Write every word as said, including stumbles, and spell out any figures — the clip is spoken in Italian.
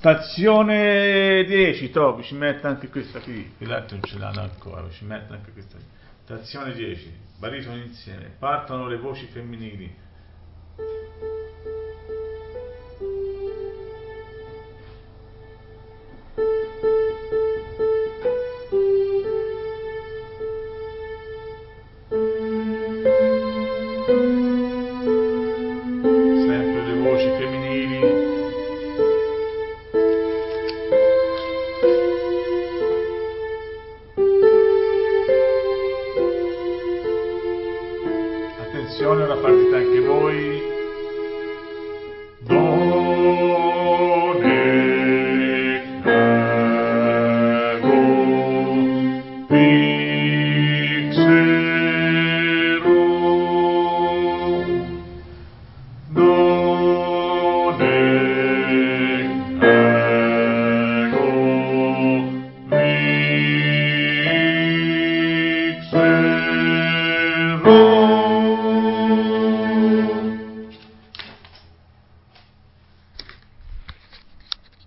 Stazione dieci, Tobi, ci mette anche questa qui, che l'altro non ce l'hanno ancora, ci mette anche questa qui. Stazione dieci, baritono insieme, partono le voci femminili. Sempre le voci femminili. Attenzione, ora partite anche voi. Donne, ego, pixero, donne, ego, pixero.